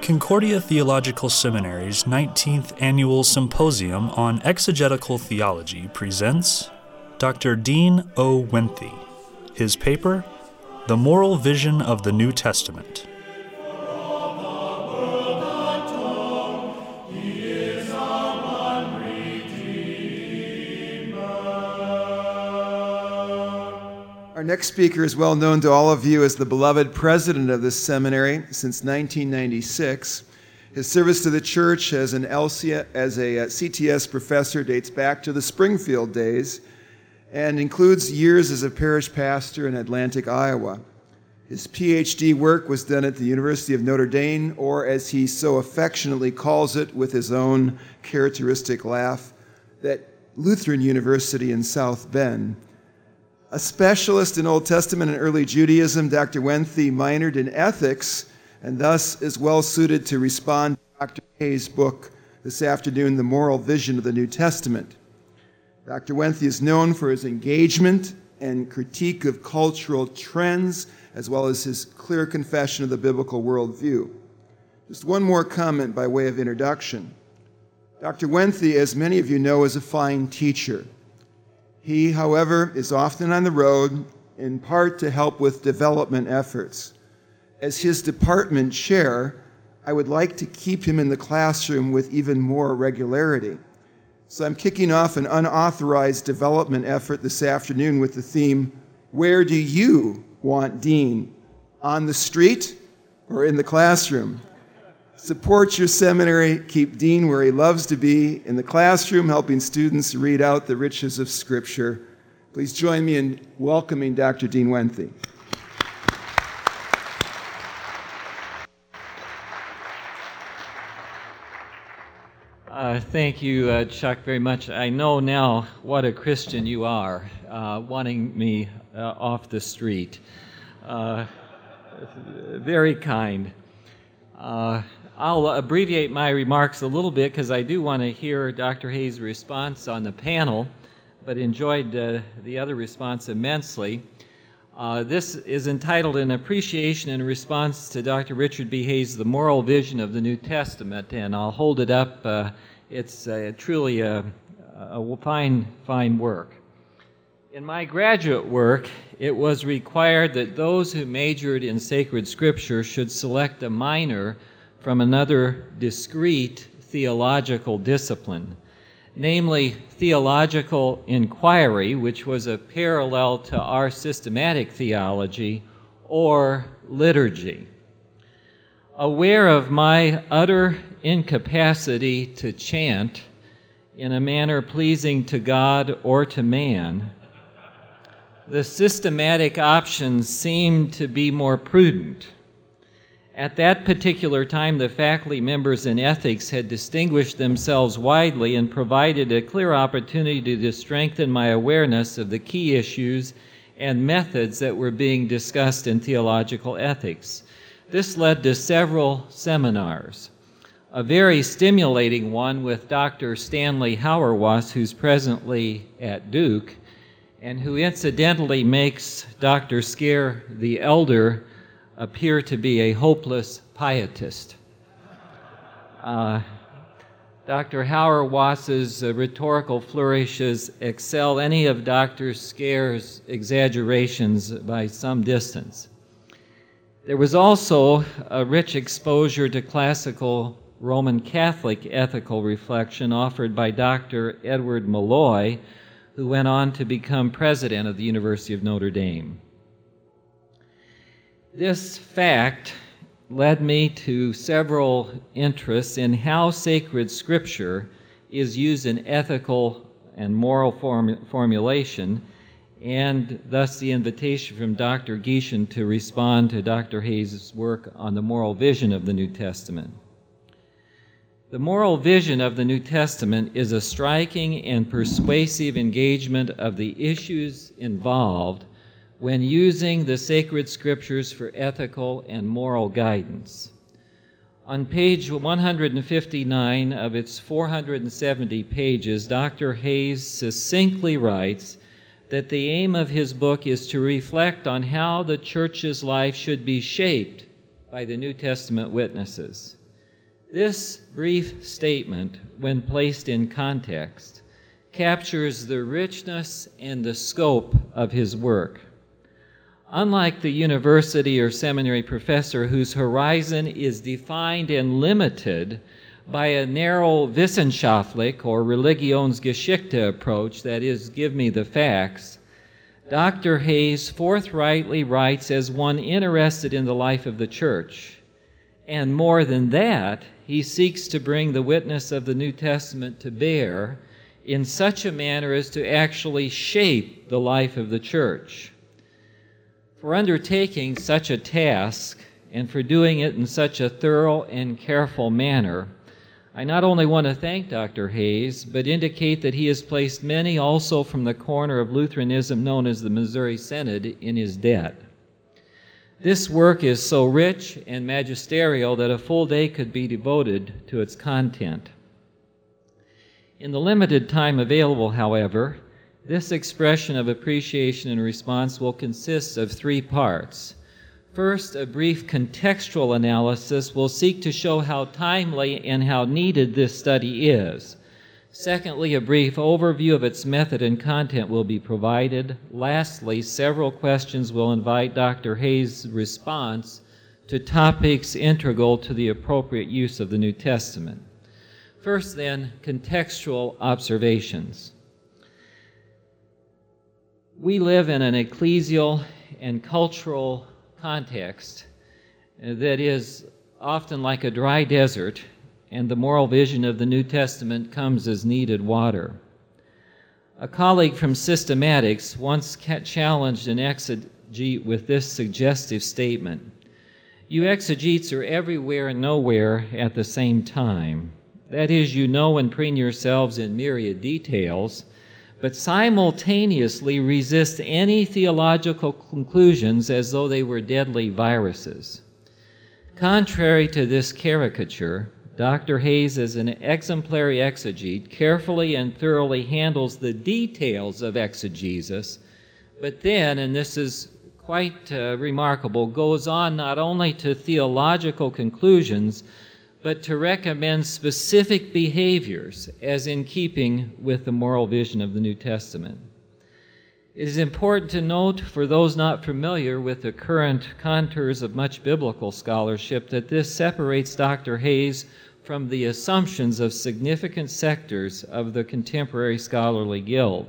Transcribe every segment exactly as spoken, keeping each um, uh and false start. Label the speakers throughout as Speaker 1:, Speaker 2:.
Speaker 1: Concordia Theological Seminary's nineteenth Annual Symposium on Exegetical Theology presents Doctor Dean O. Wenthe. His paper, The Moral Vision of the New Testament.
Speaker 2: Our next speaker is well known to all of you as the beloved president of this seminary since nineteen ninety-six. His service to the church as an L C, as a C T S professor dates back to the Springfield days and includes years as a parish pastor in Atlantic, Iowa. His P H D work was done at the University of Notre Dame, or as he so affectionately calls it with his own characteristic laugh, that Lutheran University in South Bend. A specialist in Old Testament and early Judaism, Doctor Wenthe minored in ethics and thus is well suited to respond to Doctor Hayes' book this afternoon, The Moral Vision of the New Testament. Doctor Wenthe is known for his engagement and critique of cultural trends, as well as his clear confession of the biblical worldview. Just one more comment by way of introduction. Doctor Wenthe, as many of you know, is a fine teacher. He, however, is often on the road, in part to help with development efforts. As his department chair, I would like to keep him in the classroom with even more regularity. So I'm kicking off an unauthorized development effort this afternoon with the theme, Where do you want Dean? On the street or in the classroom? Support your seminary, keep Dean where he loves to be, in the classroom, helping students read out the riches of Scripture. Please join me in welcoming Doctor Dean Wenthe.
Speaker 3: Uh, thank you, uh, Chuck, very much. I know now what a Christian you are, uh, wanting me uh, off the street. Uh, very kind. Uh, I'll abbreviate my remarks a little bit because I do want to hear Doctor Hayes' response on the panel, but enjoyed uh, the other response immensely. Uh, this is entitled An Appreciation and Response to Doctor Richard B. Hayes' The Moral Vision of the New Testament, and I'll hold it up. Uh, it's uh, truly a, a fine, fine work. In my graduate work, it was required that those who majored in sacred scripture should select a minor from another discrete theological discipline, namely theological inquiry, which was a parallel to our systematic theology, or liturgy. Aware of my utter incapacity to chant in a manner pleasing to God or to man, the systematic options seemed to be more prudent. At that particular time, the faculty members in ethics had distinguished themselves widely and provided a clear opportunity to strengthen my awareness of the key issues and methods that were being discussed in theological ethics. This led to several seminars, a very stimulating one with Doctor Stanley Hauerwas, who's presently at Duke, and who incidentally makes Doctor Scare the Elder appear to be a hopeless pietist. Uh, Doctor Hauerwas's uh, rhetorical flourishes excel any of Doctor Scare's exaggerations by some distance. There was also a rich exposure to classical Roman Catholic ethical reflection offered by Doctor Edward Malloy, who went on to become president of the University of Notre Dame. This fact led me to several interests in how sacred scripture is used in ethical and moral form- formulation, and thus the invitation from Doctor Gieshen to respond to Doctor Hayes' work on the moral vision of the New Testament. The moral vision of the New Testament is a striking and persuasive engagement of the issues involved when using the sacred scriptures for ethical and moral guidance. On page one hundred fifty-nine of its four hundred seventy pages, Doctor Hayes succinctly writes that the aim of his book is to reflect on how the church's life should be shaped by the New Testament witnesses. This brief statement, when placed in context, captures the richness and the scope of his work. Unlike the university or seminary professor whose horizon is defined and limited by a narrow wissenschaftlich or Religionsgeschichte approach, that is, give me the facts, Doctor Hayes forthrightly writes as one interested in the life of the church. And more than that, he seeks to bring the witness of the New Testament to bear in such a manner as to actually shape the life of the church. For undertaking such a task, and for doing it in such a thorough and careful manner, I not only want to thank Doctor Hayes, but indicate that he has placed many also from the corner of Lutheranism known as the Missouri Synod in his debt. This work is so rich and magisterial that a full day could be devoted to its content. In the limited time available, however, this expression of appreciation and response will consist of three parts. First, a brief contextual analysis will seek to show how timely and how needed this study is. Secondly, a brief overview of its method and content will be provided. Lastly, several questions will invite Doctor Hayes' response to topics integral to the appropriate use of the New Testament. First, then, contextual observations. We live in an ecclesial and cultural context that is often like a dry desert, and the moral vision of the New Testament comes as needed water. A colleague from Systematics once challenged an exegete with this suggestive statement: "You exegetes are everywhere and nowhere at the same time. That is, you know and preen yourselves in myriad details, but simultaneously resist any theological conclusions as though they were deadly viruses." Contrary to this caricature, Doctor Hayes, as an exemplary exegete, carefully and thoroughly handles the details of exegesis, but then, and this is quite uh, remarkable, goes on not only to theological conclusions, but to recommend specific behaviors as in keeping with the moral vision of the New Testament. It is important to note, for those not familiar with the current contours of much biblical scholarship, that this separates Doctor Hayes from the assumptions of significant sectors of the contemporary scholarly guild.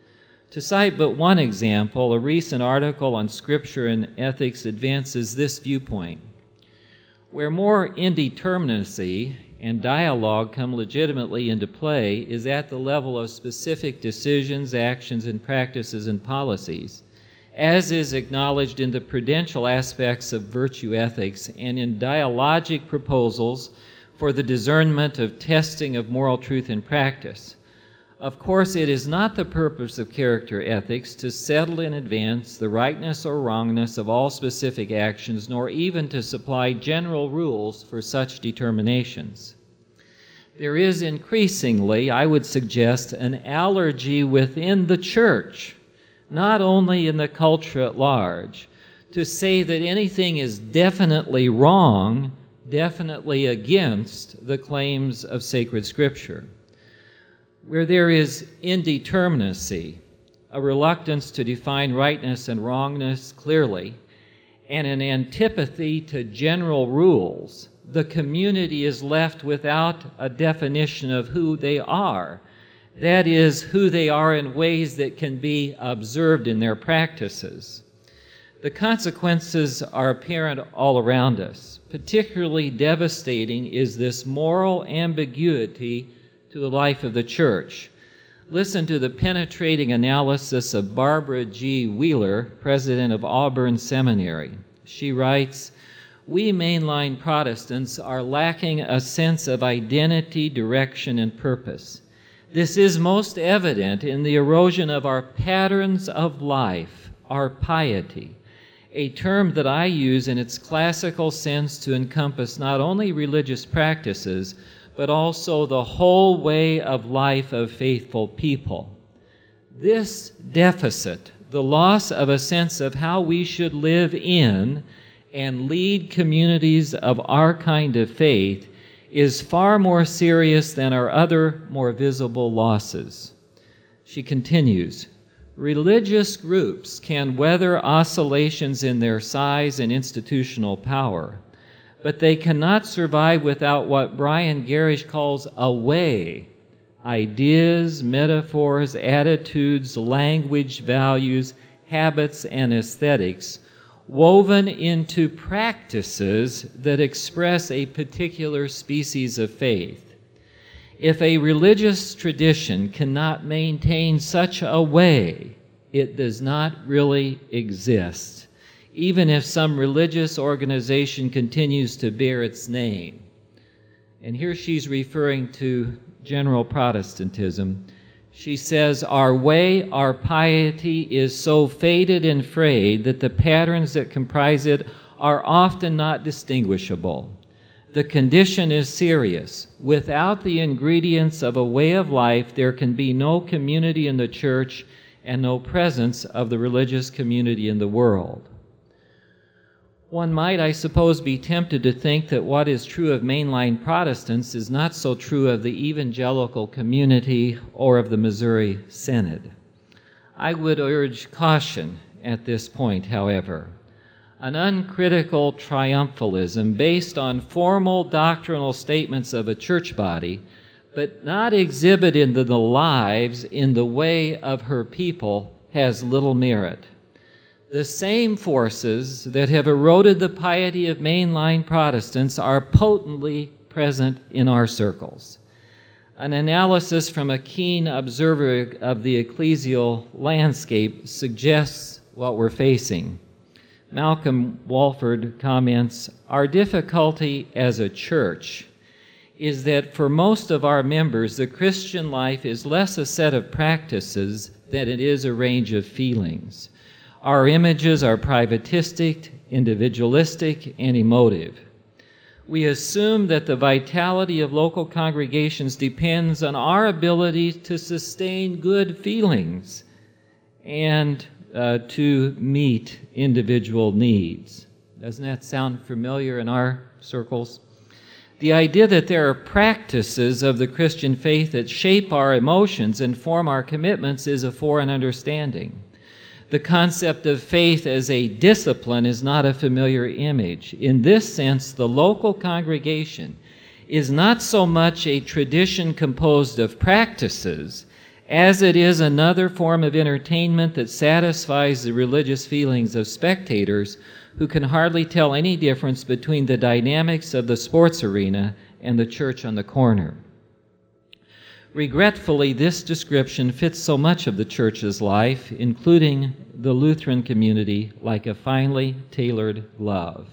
Speaker 3: To cite but one example, a recent article on Scripture and ethics advances this viewpoint: where more indeterminacy and dialogue come legitimately into play is at the level of specific decisions, actions, and practices and policies, as is acknowledged in the prudential aspects of virtue ethics and in dialogic proposals for the discernment of testing of moral truth in practice. Of course, it is not the purpose of character ethics to settle in advance the rightness or wrongness of all specific actions, nor even to supply general rules for such determinations. There is increasingly, I would suggest, an allergy within the church, not only in the culture at large, to say that anything is definitely wrong, definitely against the claims of sacred Scripture. Where there is indeterminacy, a reluctance to define rightness and wrongness clearly, and an antipathy to general rules, the community is left without a definition of who they are. That is, who they are in ways that can be observed in their practices. The consequences are apparent all around us. Particularly devastating is this moral ambiguity to the life of the church. Listen to the penetrating analysis of Barbara G. Wheeler, president of Auburn Seminary. She writes, "We mainline Protestants are lacking a sense of identity, direction, and purpose. This is most evident in the erosion of our patterns of life, our piety, a term that I use in its classical sense to encompass not only religious practices, but also the whole way of life of faithful people. This deficit, the loss of a sense of how we should live in and lead communities of our kind of faith, is far more serious than our other more visible losses. She continues, religious groups can weather oscillations in their size and institutional power, but they cannot survive without what Brian Gerrish calls a way, ideas, metaphors, attitudes, language, values, habits, and aesthetics woven into practices that express a particular species of faith. If a religious tradition cannot maintain such a way, it does not really exist, even if some religious organization continues to bear its name. And here she's referring to general Protestantism. She says, our way, our piety is so faded and frayed that the patterns that comprise it are often not distinguishable. The condition is serious. Without the ingredients of a way of life, there can be no community in the church and no presence of the religious community in the world. One might, I suppose, be tempted to think that what is true of mainline Protestants is not so true of the evangelical community or of the Missouri Synod. I would urge caution at this point, however. An uncritical triumphalism based on formal doctrinal statements of a church body, but not exhibited in the lives in the way of her people, has little merit. The same forces that have eroded the piety of mainline Protestants are potently present in our circles. An analysis from a keen observer of the ecclesial landscape suggests what we're facing. Malcolm Walford comments, our difficulty as a church is that for most of our members, the Christian life is less a set of practices than it is a range of feelings. Our images are privatistic, individualistic, and emotive. We assume that the vitality of local congregations depends on our ability to sustain good feelings and uh, to meet individual needs. Doesn't that sound familiar in our circles? The idea that there are practices of the Christian faith that shape our emotions and form our commitments is a foreign understanding. The concept of faith as a discipline is not a familiar image. In this sense, the local congregation is not so much a tradition composed of practices as it is another form of entertainment that satisfies the religious feelings of spectators who can hardly tell any difference between the dynamics of the sports arena and the church on the corner. Regretfully, this description fits so much of the church's life, including the Lutheran community, like a finely tailored glove.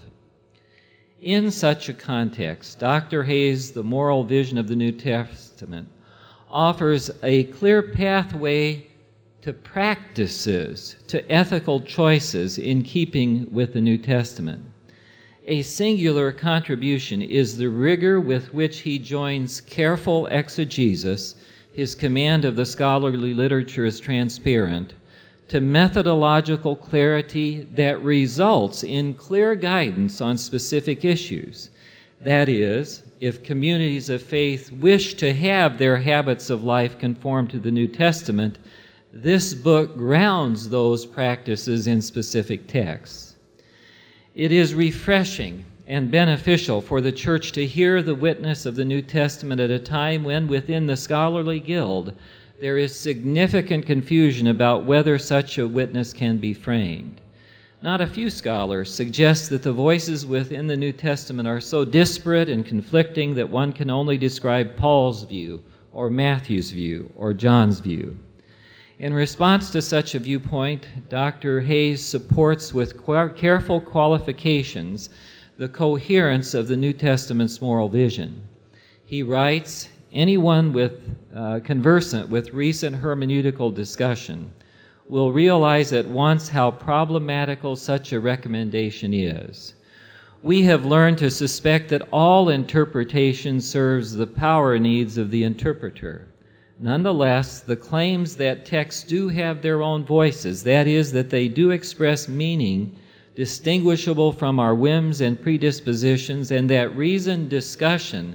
Speaker 3: In such a context, Doctor Hayes' The Moral Vision of the New Testament offers a clear pathway to practices, to ethical choices in keeping with the New Testament. A singular contribution is the rigor with which he joins careful exegesis, his command of the scholarly literature is transparent, to methodological clarity that results in clear guidance on specific issues. That is, if communities of faith wish to have their habits of life conform to the New Testament, this book grounds those practices in specific texts. It is refreshing and beneficial for the church to hear the witness of the New Testament at a time when, within the scholarly guild, there is significant confusion about whether such a witness can be framed. Not a few scholars suggest that the voices within the New Testament are so disparate and conflicting that one can only describe Paul's view, or Matthew's view, or John's view. In response to such a viewpoint, Doctor Hayes supports with careful qualifications the coherence of the New Testament's moral vision. He writes, anyone with uh, conversant with recent hermeneutical discussion will realize at once how problematical such a recommendation is. We have learned to suspect that all interpretation serves the power needs of the interpreter. Nonetheless, the claims that texts do have their own voices, that is, that they do express meaning distinguishable from our whims and predispositions, and that reasoned discussion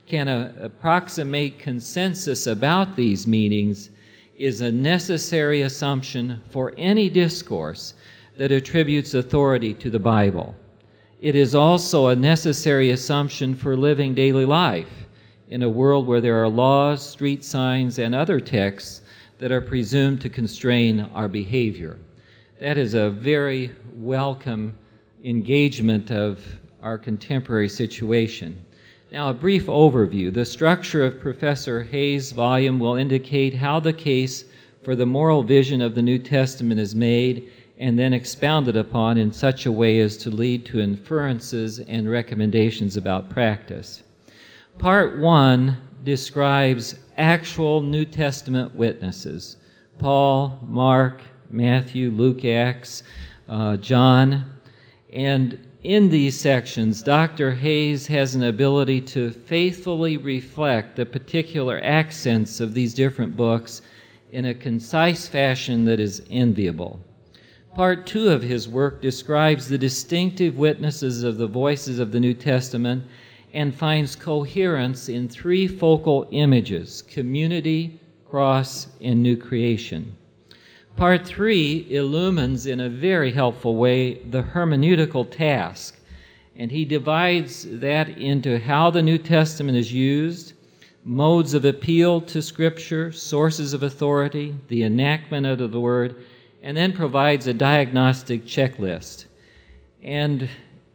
Speaker 3: can uh, approximate consensus about these meanings is a necessary assumption for any discourse that attributes authority to the Bible. It is also a necessary assumption for living daily life in a world where there are laws, street signs, and other texts that are presumed to constrain our behavior. That is a very welcome engagement of our contemporary situation. Now, a brief overview. The structure of Professor Hayes' volume will indicate how the case for the moral vision of the New Testament is made and then expounded upon in such a way as to lead to inferences and recommendations about practice. Part one describes actual New Testament witnesses: Paul, Mark, Matthew, Luke, Acts, uh, John. And in these sections, Doctor Hayes has an ability to faithfully reflect the particular accents of these different books in a concise fashion that is enviable. Part two of his work describes the distinctive witnesses of the voices of the New Testament and finds coherence in three focal images: community, cross, and new creation. Part three illumines in a very helpful way the hermeneutical task, and he divides that into how the New Testament is used, modes of appeal to Scripture, sources of authority, the enactment of the Word, and then provides a diagnostic checklist. And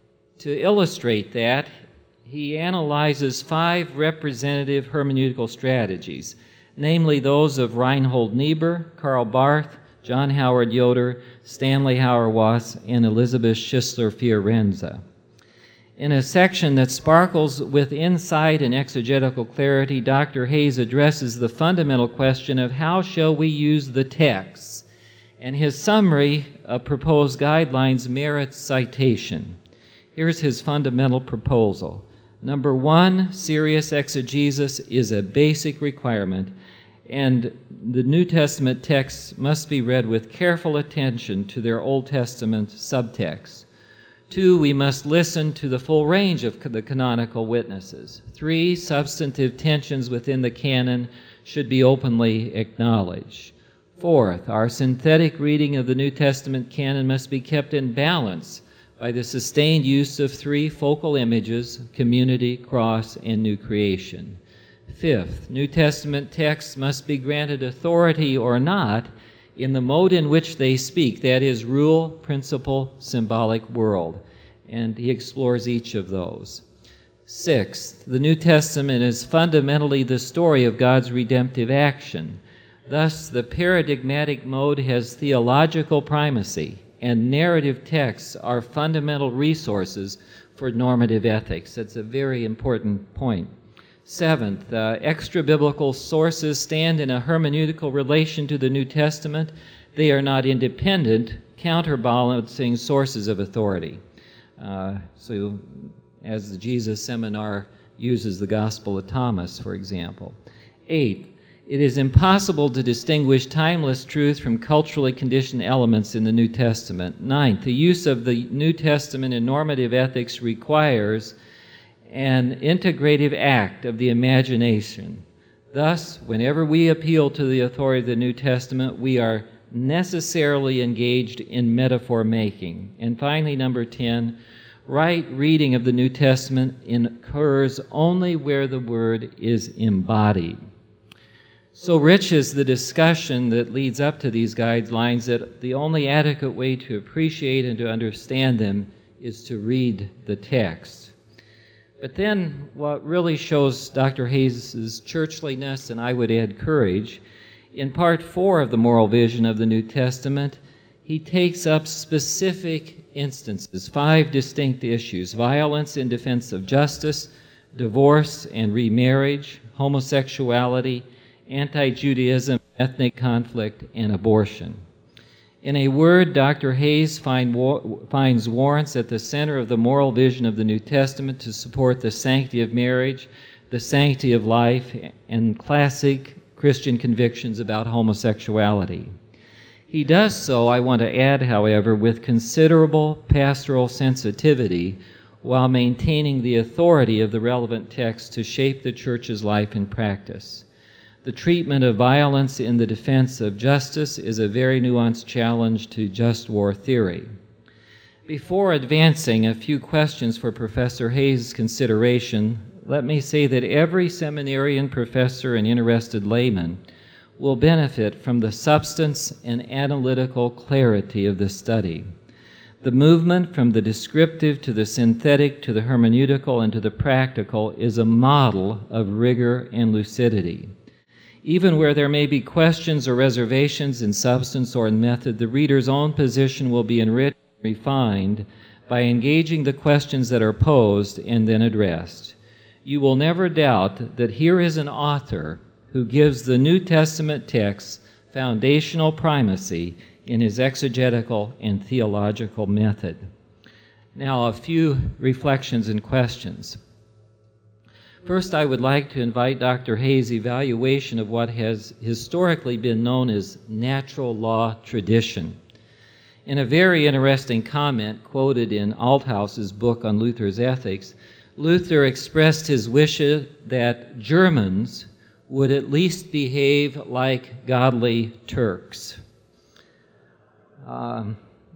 Speaker 3: to illustrate that, he analyzes five representative hermeneutical strategies, namely those of Reinhold Niebuhr, Karl Barth, John Howard Yoder, Stanley Hauerwas, and Elizabeth Schistler Fiorenza. In a section that sparkles with insight and exegetical clarity, Doctor Hayes addresses the fundamental question of how shall we use the texts, and his summary of proposed guidelines merits citation. Here's his fundamental proposal. Number one, serious exegesis is a basic requirement, and the New Testament texts must be read with careful attention to their Old Testament subtext. Two, we must listen to the full range of the canonical witnesses. Three, substantive tensions within the canon should be openly acknowledged. Fourth, our synthetic reading of the New Testament canon must be kept in balance by the sustained use of three focal images: community, cross, and new creation. Fifth, New Testament texts must be granted authority or not in the mode in which they speak, that is, rule, principle, symbolic, world. And he explores each of those. Sixth, the New Testament is fundamentally the story of God's redemptive action. Thus, the paradigmatic mode has theological primacy, and narrative texts are fundamental resources for normative ethics. That's a very important point. Seventh, uh, extra-biblical sources stand in a hermeneutical relation to the New Testament. They are not independent, counterbalancing sources of authority. Uh, so, as the Jesus Seminar uses the Gospel of Thomas, for example. Eighth, it is impossible to distinguish timeless truth from culturally conditioned elements in the New Testament. Ninth, the use of the New Testament in normative ethics requires an integrative act of the imagination. Thus, whenever we appeal to the authority of the New Testament, we are necessarily engaged in metaphor making. And finally, number ten, right reading of the New Testament occurs only where the Word is embodied. So rich is the discussion that leads up to these guidelines that the only adequate way to appreciate and to understand them is to read the text. But then what really shows Doctor Hayes' churchliness, and I would add courage, in part four of the moral vision of the New Testament, he takes up specific instances, five distinct issues: violence in defense of justice, divorce and remarriage, homosexuality, anti-Judaism, ethnic conflict, and abortion. In a word, Doctor Hayes find, finds warrants at the center of the moral vision of the New Testament to support the sanctity of marriage, the sanctity of life, and classic Christian convictions about homosexuality. He does so, I want to add, however, with considerable pastoral sensitivity, while maintaining the authority of the relevant text to shape the Church's life and practice. The treatment of violence in the defense of justice is a very nuanced challenge to just war theory. Before advancing a few questions for Professor Hayes' consideration, let me say that every seminarian, professor, and interested layman will benefit from the substance and analytical clarity of this study. The movement from the descriptive to the synthetic to the hermeneutical and to the practical is a model of rigor and lucidity. Even where there may be questions or reservations in substance or in method, the reader's own position will be enriched and refined by engaging the questions that are posed and then addressed. You will never doubt that here is an author who gives the New Testament text foundational primacy in his exegetical and theological method. Now, a few reflections and questions. First, I would like to invite Doctor Hayes' evaluation of what has historically been known as natural law tradition. In a very interesting comment quoted in Althaus's book on Luther's ethics, Luther expressed his wish that Germans would at least behave like godly Turks. Um,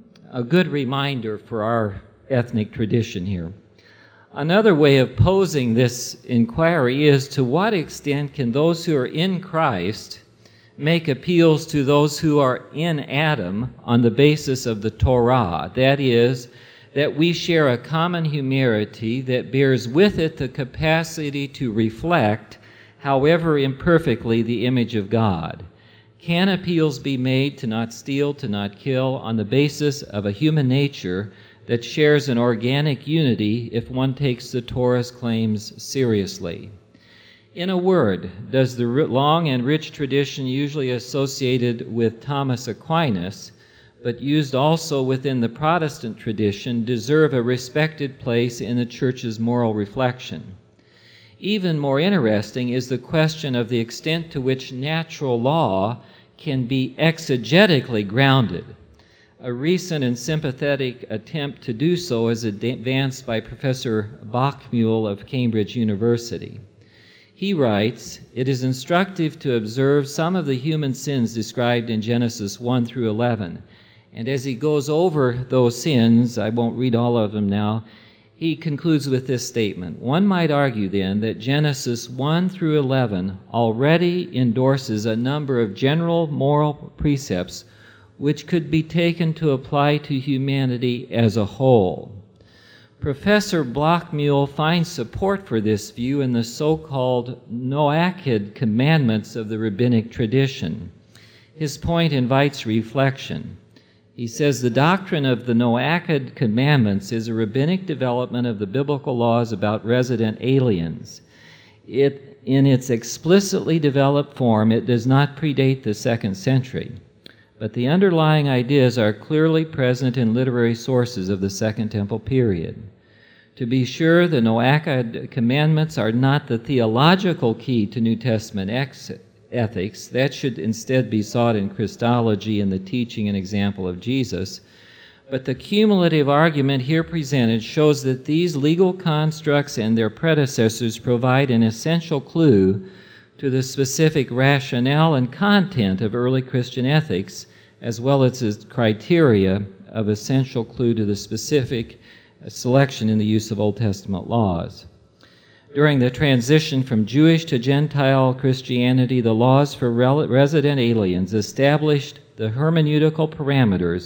Speaker 3: a good reminder for our ethnic tradition here. Another way of posing this inquiry is, to what extent can those who are in Christ make appeals to those who are in Adam on the basis of the Torah? That is, that we share a common humanity that bears with it the capacity to reflect, however imperfectly, the image of God. Can appeals be made to not steal, to not kill, on the basis of a human nature that shares an organic unity if one takes the Torah's claims seriously? In a word, does the long and rich tradition usually associated with Thomas Aquinas, but used also within the Protestant tradition, deserve a respected place in the Church's moral reflection? Even more interesting is the question of the extent to which natural law can be exegetically grounded. A recent and sympathetic attempt to do so is advanced by Professor Bachmuhl of Cambridge University. He writes, "It is instructive to observe some of the human sins described in Genesis one through eleven. And as he goes over those sins, I won't read all of them now, he concludes with this statement: one might argue then that Genesis one through eleven already endorses a number of general moral precepts which could be taken to apply to humanity as a whole." Professor Bachmuhl finds support for this view in the so-called Noachic commandments of the rabbinic tradition. His point invites reflection. He says the doctrine of the Noachic commandments is a rabbinic development of the biblical laws about resident aliens. It, in its explicitly developed form, it does not predate the second century, but the underlying ideas are clearly present in literary sources of the Second Temple period. To be sure, the Noachic commandments are not the theological key to New Testament ex- ethics. That should instead be sought in Christology and the teaching and example of Jesus. But the cumulative argument here presented shows that these legal constructs and their predecessors provide an essential clue to the specific rationale and content of early Christian ethics, as well as its criteria of essential clue to the specific selection in the use of Old Testament laws. During the transition from Jewish to Gentile Christianity, the laws for resident aliens established the hermeneutical parameters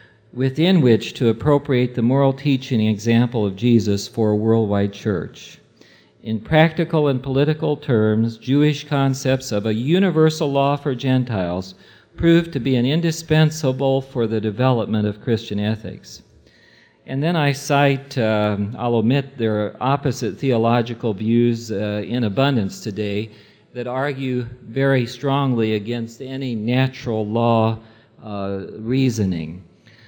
Speaker 3: within which to appropriate the moral teaching and example of Jesus for a worldwide church. In practical and political terms, Jewish concepts of a universal law for Gentiles proved to be an indispensable for the development of Christian ethics. And then I cite, um, I'll omit their opposite theological views uh, in abundance today that argue very strongly against any natural law uh, reasoning.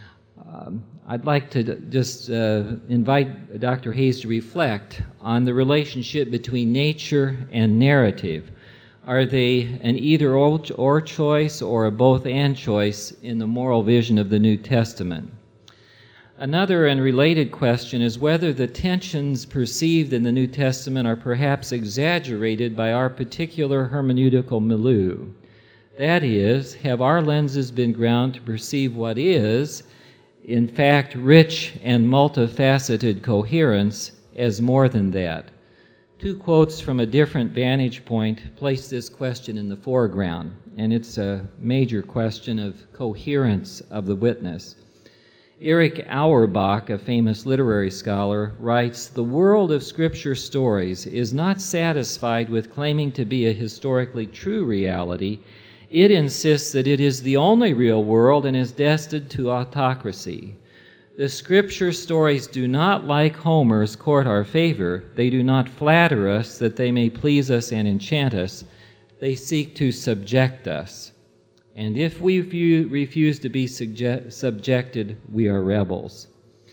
Speaker 3: Um, I'd like to d- just uh, invite Doctor Hayes to reflect on the relationship between nature and narrative. Are they an either-or choice or a both-and choice in the moral vision of the New Testament? Another and related question is whether the tensions perceived in the New Testament are perhaps exaggerated by our particular hermeneutical milieu. That is, have our lenses been ground to perceive what is, in fact, rich and multifaceted coherence as more than that? Two quotes from a different vantage point place this question in the foreground, and it's a major question of coherence of the witness. Erich Auerbach, a famous literary scholar, writes, "The world of Scripture stories is not satisfied with claiming to be a historically true reality. It insists that it is the only real world and is destined to autocracy. The Scripture stories do not, like Homer's, court our favor. They do not flatter us that they may please us and enchant us. They seek to subject us. And if we view, refuse to be subject, subjected, we are rebels."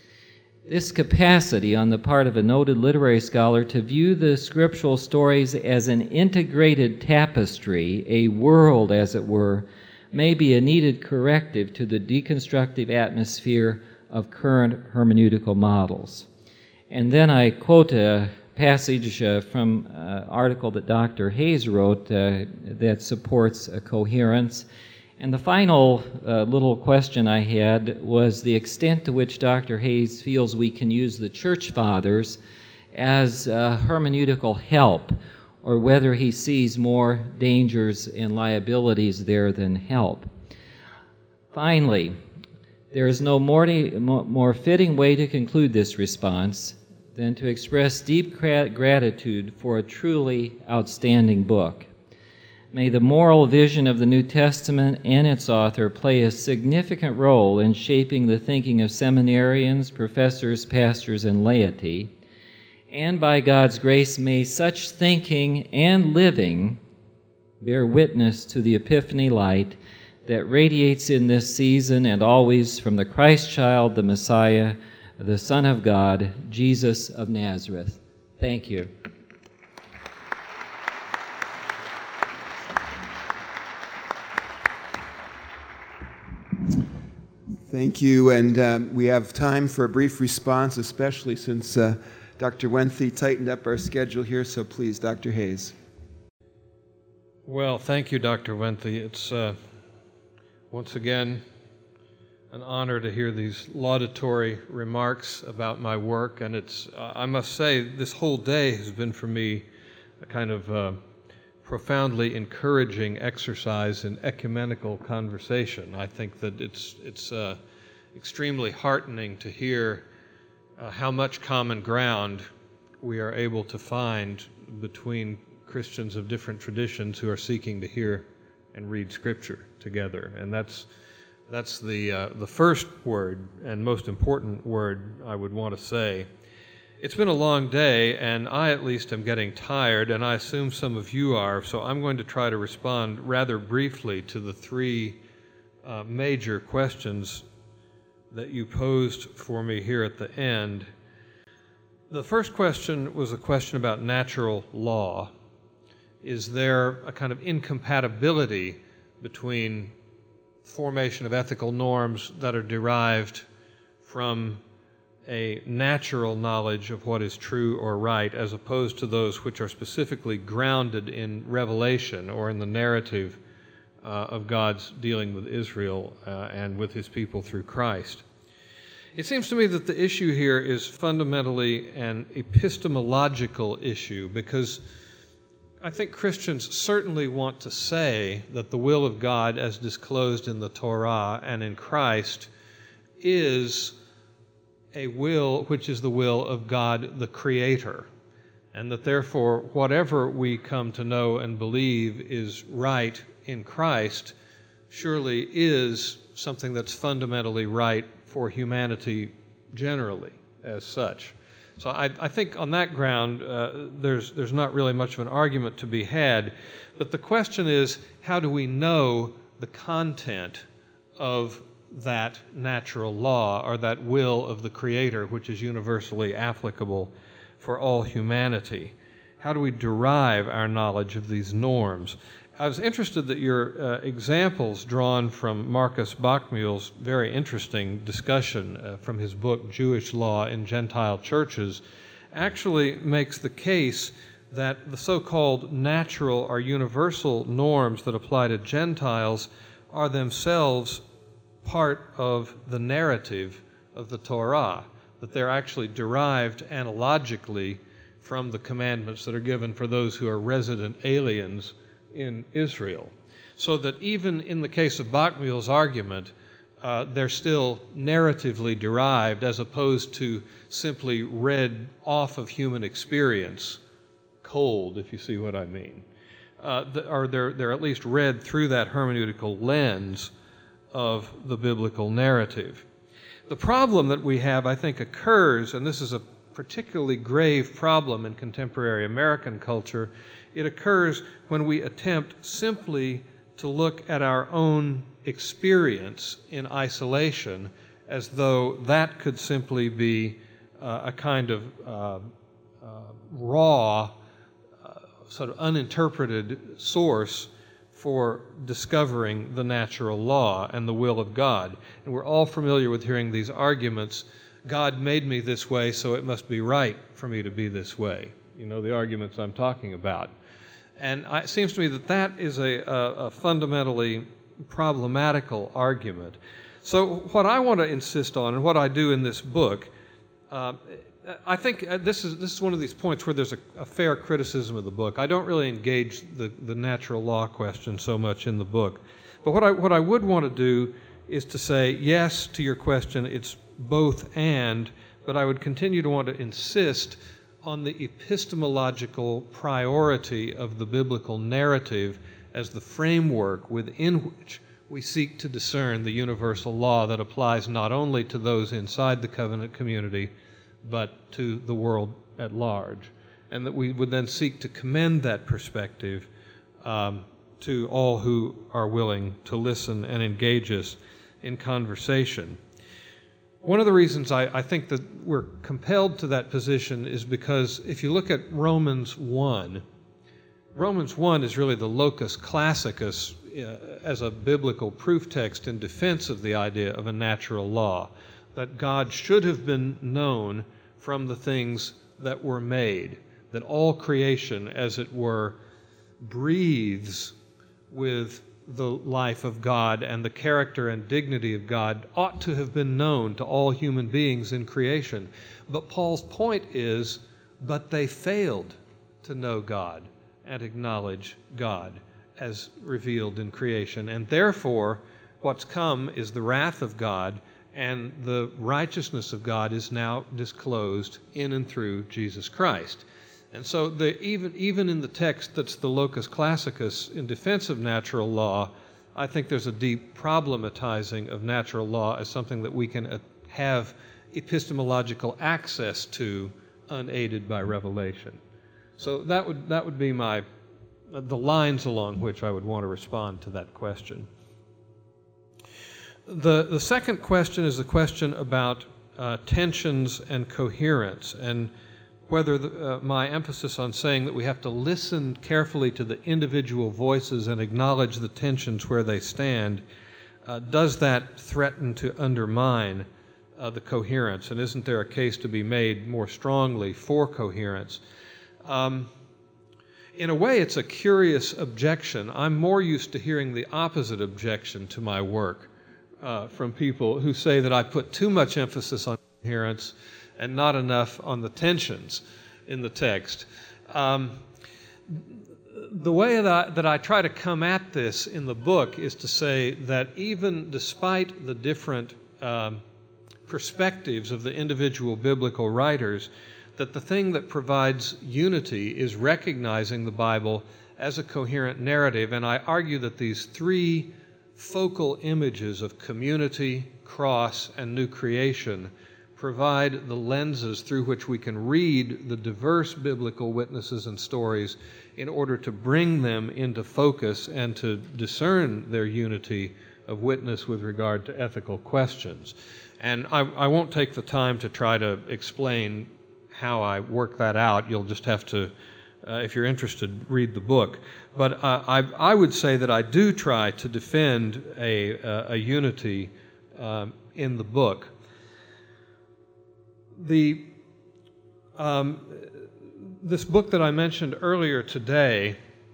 Speaker 3: This capacity on the part of a noted literary scholar to view the scriptural stories as an integrated tapestry, a world as it were, may be a needed corrective to the deconstructive atmosphere of current hermeneutical models. And then I quote a passage uh, from an article that Doctor Hayes wrote uh, that supports a coherence. And the final uh, little question I had was the extent to which Doctor Hayes feels we can use the Church Fathers as uh, hermeneutical help, or whether he sees more dangers and liabilities there than help. Finally, there is no more, more fitting way to conclude this response than to express deep gratitude for a truly outstanding book. May the moral vision of the New Testament and its author play a significant role in shaping the thinking of seminarians, professors, pastors, and laity. And by God's grace, may such thinking and living bear witness to the Epiphany light that radiates in this season and always from the Christ child, the Messiah, the Son of God, Jesus of Nazareth. Thank you.
Speaker 2: Thank you, and um, we have time for a brief response, especially since uh, Doctor Wenthe tightened up our schedule here, so please, Doctor Hayes.
Speaker 4: Well, thank you, Doctor Wenthe. It's uh, once again an honor to hear these laudatory remarks about my work, and it's, uh, I must say, this whole day has been for me a kind of uh, profoundly encouraging exercise in ecumenical conversation. I think that it's it's uh, extremely heartening to hear uh, how much common ground we are able to find between Christians of different traditions who are seeking to hear and read Scripture together. And that's that's the uh, the first word and most important word I would want to say. It's been a long day, and I at least am getting tired, and I assume some of you are, so I'm going to try to respond rather briefly to the three uh, major questions that you posed for me here at the end. The first question was a question about natural law. Is there a kind of incompatibility between formation of ethical norms that are derived from a natural knowledge of what is true or right, as opposed to those which are specifically grounded in revelation or in the narrative uh, of God's dealing with Israel uh, and with his people through Christ? It seems to me that the issue here is fundamentally an epistemological issue, because I think Christians certainly want to say that the will of God as disclosed in the Torah and in Christ is a will which is the will of God the Creator, and that therefore whatever we come to know and believe is right in Christ surely is something that's fundamentally right for humanity generally as such. So I, I think on that ground uh, there's, there's not really much of an argument to be had, but the question is, how do we know the content of that natural law, or that will of the Creator, which is universally applicable for all humanity? How do we derive our knowledge of these norms? I was interested that your uh, examples drawn from Marcus Bachmuel's very interesting discussion uh, from his book, Jewish Law in Gentile Churches, actually makes the case that the so-called natural or universal norms that apply to Gentiles are themselves part of the narrative of the Torah, that they're actually derived analogically from the commandments that are given for those who are resident aliens in Israel. So that even in the case of Bachmuel's argument, uh, they're still narratively derived as opposed to simply read off of human experience, cold, if you see what I mean. Uh, the, or they're, they're at least read through that hermeneutical lens of the biblical narrative. The problem that we have, I think, occurs, and this is a particularly grave problem in contemporary American culture, it occurs when we attempt simply to look at our own experience in isolation as though that could simply be uh, a kind of uh, uh, raw, uh, sort of uninterpreted source for discovering the natural law and the will of God. And we're all familiar with hearing these arguments, God made me this way, so it must be right for me to be this way. You know, the arguments I'm talking about. And I, it seems to me that that is a, a, a fundamentally problematical argument. So what I want to insist on, and what I do in this book, uh, I think this is this is one of these points where there's a, a fair criticism of the book. I don't really engage the, the natural law question so much in the book. But what I, what I would want to do is to say, yes, to your question, it's both and, but I would continue to want to insist on the epistemological priority of the biblical narrative as the framework within which we seek to discern the universal law that applies not only to those inside the covenant community, but to the world at large. And that we would then seek to commend that perspective um, to all who are willing to listen and engage us in conversation. One of the reasons I, I think that we're compelled to that position is because if you look at Romans one, Romans one is really the locus classicus uh, as a biblical proof text in defense of the idea of a natural law, that God should have been known from the things that were made, that all creation, as it were, breathes with the life of God, and the character and dignity of God ought to have been known to all human beings in creation. But Paul's point is, but they failed to know God and acknowledge God as revealed in creation. And therefore, what's come is the wrath of God, and the righteousness of God is now disclosed in and through Jesus Christ. And so the, even, even in the text that's the locus classicus in defense of natural law, I think there's a deep problematizing of natural law as something that we can uh, have epistemological access to unaided by revelation. So that would, that would be my, uh, the lines along which I would want to respond to that question. The, the second question is the question about uh, tensions and coherence, and whether the, uh, my emphasis on saying that we have to listen carefully to the individual voices and acknowledge the tensions where they stand, uh, does that threaten to undermine uh, the coherence? And isn't there a case to be made more strongly for coherence? Um, in a way, it's a curious objection. I'm more used to hearing the opposite objection to my work uh, from people who say that I put too much emphasis on coherence and not enough on the tensions in the text. Um, the way that I, that I try to come at this in the book is to say that even despite the different um, perspectives of the individual biblical writers, that the thing that provides unity is recognizing the Bible as a coherent narrative. And I argue that these three focal images of community, cross, and new creation provide the lenses through which we can read the diverse biblical witnesses and stories in order to bring them into focus and to discern their unity of witness with regard to ethical questions. And I, I won't take the time to try to explain how I work that out. You'll just have to Uh, if you're interested, read the book. But uh, I, I would say that I do try to defend a, a, a unity um, in the book. The um, this book that I mentioned earlier today,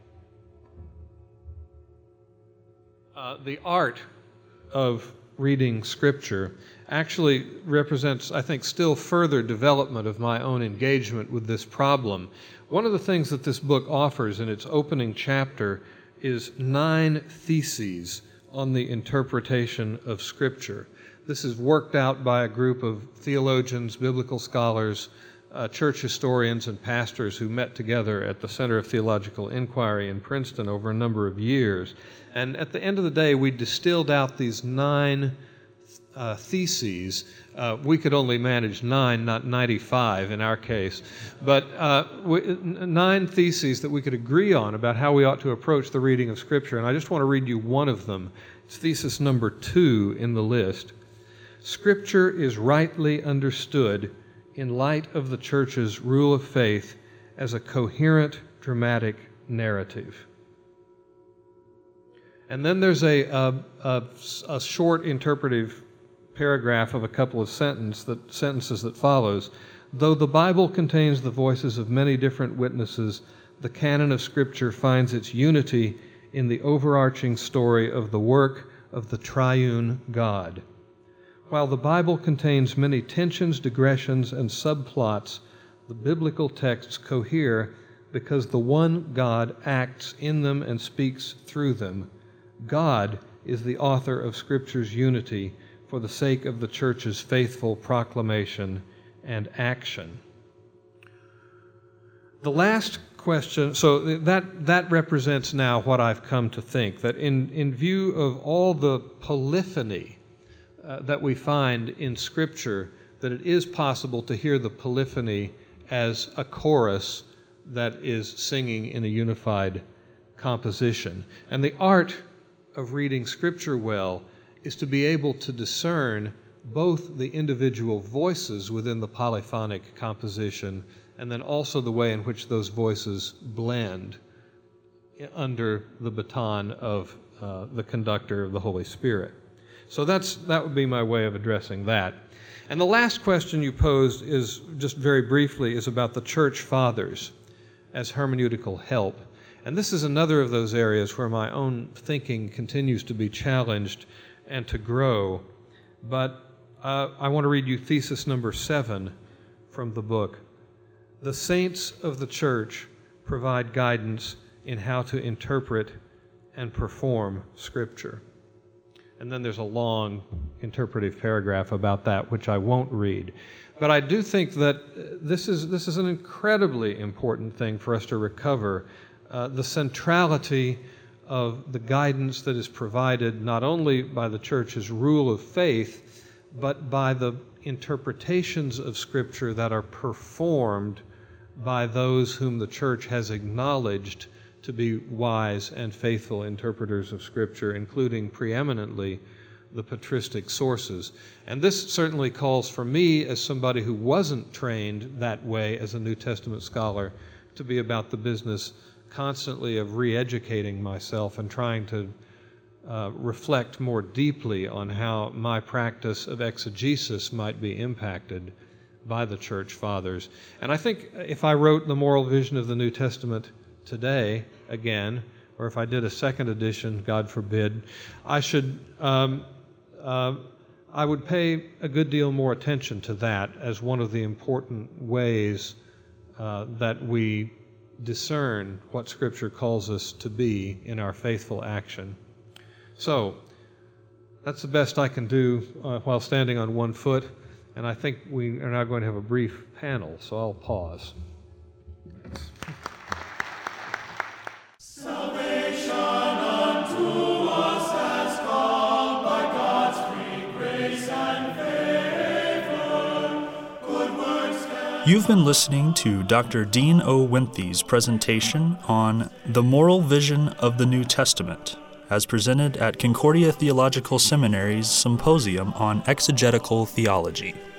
Speaker 4: uh, the art of reading Scripture, actually represents, I think, still further development of my own engagement with this problem. One of the things that this book offers in its opening chapter is nine theses on the interpretation of Scripture. This is worked out by a group of theologians, biblical scholars, uh, church historians, and pastors who met together at the Center of Theological Inquiry in Princeton over a number of years. And at the end of the day, we distilled out these nine uh, theses. Uh, we could only manage nine, not ninety-five in our case, but uh, we, nine theses that we could agree on about how we ought to approach the reading of Scripture. And I just want to read you one of them. It's thesis number two in the list. Scripture is rightly understood in light of the Church's rule of faith as a coherent, dramatic narrative. And then there's a, a, a, a short interpretive paragraph of a couple of sentence that, sentences that follows. Though the Bible contains the voices of many different witnesses, the canon of Scripture finds its unity in the overarching story of the work of the triune God. While the Bible contains many tensions, digressions, and subplots, the biblical texts cohere because the one God acts in them and speaks through them. God is the author of Scripture's unity for the sake of the Church's faithful proclamation and action. The last question, so that, that represents now what I've come to think, that in, in view of all the polyphony uh, that we find in Scripture, that it is possible to hear the polyphony as a chorus that is singing in a unified composition. And the art of reading Scripture well is to be able to discern both the individual voices within the polyphonic composition and then also the way in which those voices blend under the baton of uh, the conductor of the Holy Spirit. So that's that would be my way of addressing that. And the last question you posed is, just very briefly, is about the Church Fathers as hermeneutical help. And this is another of those areas where my own thinking continues to be challenged and to grow. But uh, I want to read you thesis number seven from the book. The saints of the Church provide guidance in how to interpret and perform Scripture. And then there's a long interpretive paragraph about that, which I won't read. But I do think that this is, this is an incredibly important thing for us to recover, uh, the centrality of the guidance that is provided not only by the Church's rule of faith, but by the interpretations of Scripture that are performed by those whom the Church has acknowledged to be wise and faithful interpreters of Scripture, including preeminently the patristic sources. And this certainly calls for me, as somebody who wasn't trained that way as a New Testament scholar, to be about the business constantly of re-educating myself and trying to uh, reflect more deeply on how my practice of exegesis might be impacted by the Church Fathers. And I think if I wrote the moral vision of the New Testament today, again, or if I did a second edition, God forbid, I should, um, uh, I would pay a good deal more attention to that as one of the important ways uh, that we discern what Scripture calls us to be in our faithful action. So, that's the best I can do uh, while standing on one foot, and I think we are now going to have a brief panel, so I'll pause. Thanks.
Speaker 1: You've been listening to Doctor Dean O. Winthy's presentation on The Moral Vision of the New Testament, as presented at Concordia Theological Seminary's Symposium on Exegetical Theology.